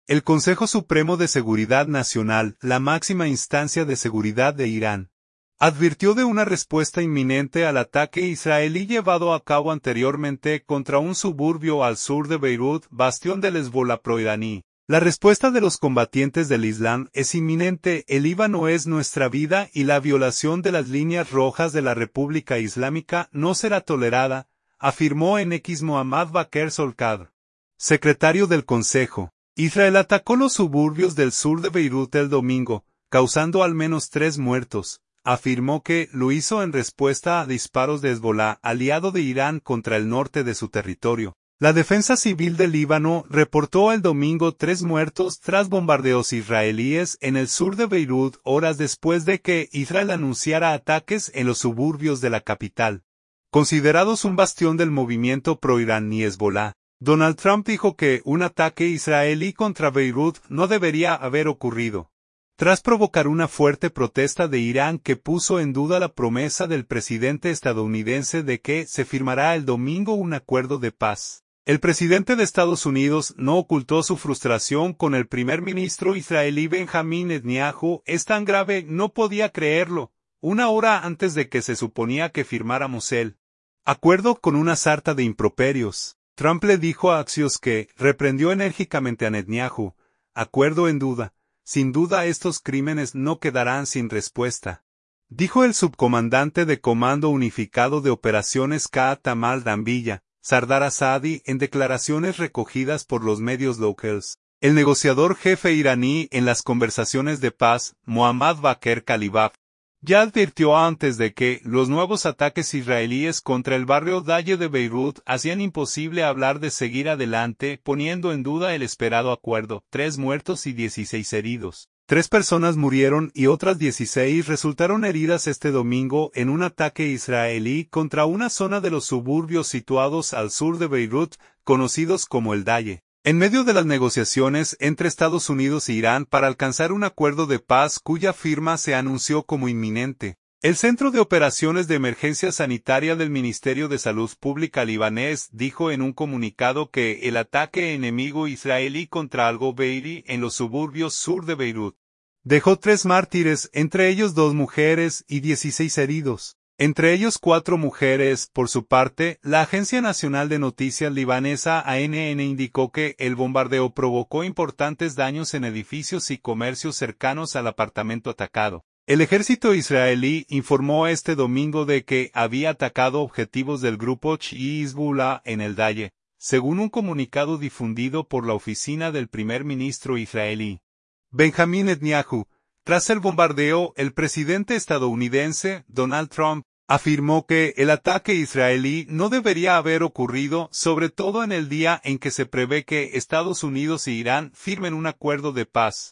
El Consejo Supremo de Seguridad Nacional, la máxima instancia de seguridad de Irán, advirtió de una respuesta inminente al ataque israelí llevado a cabo anteriormente contra un suburbio al sur de Beirut, bastión del Hezbollah proiraní. La respuesta de los combatientes del Islam es inminente. El Líbano es nuestra vida y la violación de las líneas rojas de la República Islámica no será tolerada, afirmó en X Mohammad Bakr Solkadr, secretario del Consejo. Israel atacó los suburbios del sur de Beirut el domingo, causando al menos 3 muertos. Afirmó que lo hizo en respuesta a disparos de Hezbollah, aliado de Irán, contra el norte de su territorio. La Defensa Civil del Líbano reportó el domingo 3 muertos tras bombardeos israelíes en el sur de Beirut horas después de que Israel anunciara ataques en los suburbios de la capital. Considerados un bastión del movimiento pro-iraní Hezbollah, Donald Trump dijo que un ataque israelí contra Beirut no debería haber ocurrido, tras provocar una fuerte protesta de Irán que puso en duda la promesa del presidente estadounidense de que se firmará el domingo un acuerdo de paz. El presidente de Estados Unidos no ocultó su frustración con el primer ministro israelí Benjamin Netanyahu. Es tan grave, no podía creerlo, una hora antes de que se suponía que firmáramos el acuerdo con una sarta de improperios. Trump le dijo a Axios que reprendió enérgicamente a Netanyahu, acuerdo en duda, sin duda estos crímenes no quedarán sin respuesta. Dijo el subcomandante de Comando Unificado de Operaciones Qa'at al-Dambiyya, Sardar Asadi, en declaraciones recogidas por los medios locales. El negociador jefe iraní en las conversaciones de paz, Mohammad Bakr Kalibaf, ya advirtió antes de que los nuevos ataques israelíes contra el barrio Daye de Beirut hacían imposible hablar de seguir adelante, poniendo en duda el esperado acuerdo. 3 muertos y 16 heridos. 3 personas murieron y otras 16 resultaron heridas este domingo en un ataque israelí contra una zona de los suburbios situados al sur de Beirut, conocidos como el Daye. En medio de las negociaciones entre Estados Unidos e Irán para alcanzar un acuerdo de paz cuya firma se anunció como inminente, el Centro de Operaciones de Emergencia Sanitaria del Ministerio de Salud Pública libanés dijo en un comunicado que el ataque enemigo israelí contra al-Ghobeiri en los suburbios sur de Beirut dejó 3 mártires, entre ellos 2 mujeres y 16 heridos. Entre ellos 4 mujeres. Por su parte, la Agencia Nacional de Noticias libanesa ANN indicó que el bombardeo provocó importantes daños en edificios y comercios cercanos al apartamento atacado. El ejército israelí informó este domingo de que había atacado objetivos del grupo chií Hezbollah en el Daye, según un comunicado difundido por la oficina del primer ministro israelí, Benjamin Netanyahu. Tras el bombardeo, el presidente estadounidense, Donald Trump, afirmó que el ataque israelí no debería haber ocurrido, sobre todo en el día en que se prevé que Estados Unidos e Irán firmen un acuerdo de paz.